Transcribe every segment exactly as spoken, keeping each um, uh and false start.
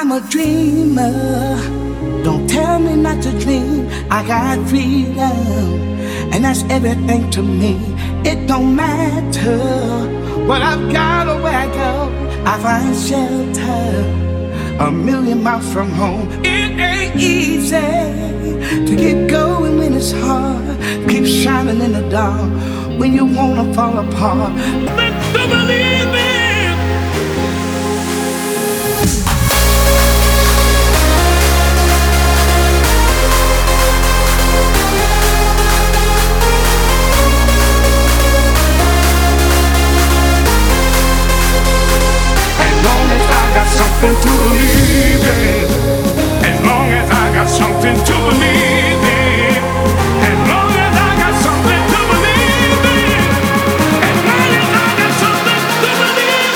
I'm a dreamer. Don't tell me not to dream. I got freedom, and that's everything to me. It don't matter what I've got or where I go. I find shelter a million miles from home. It ain't easy to get going when it's hard. Keep shining in the dark when you wanna fall apart. But to believe it. Something to believe in. As long as I got something to believe in. As long as I got something to believe in. As long as I got something to believe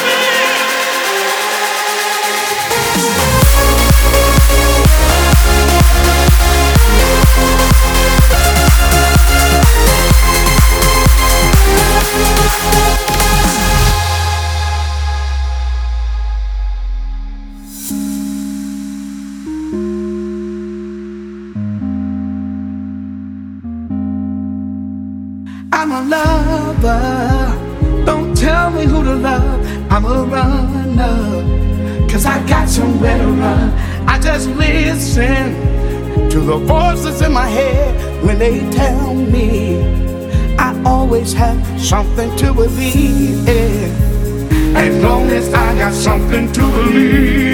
I'm a lover, don't tell me who to love. I'm a runner, cause I got somewhere to run. I just listen to the voices in my head when they tell me I always have something to believe in. As long as I got something to believe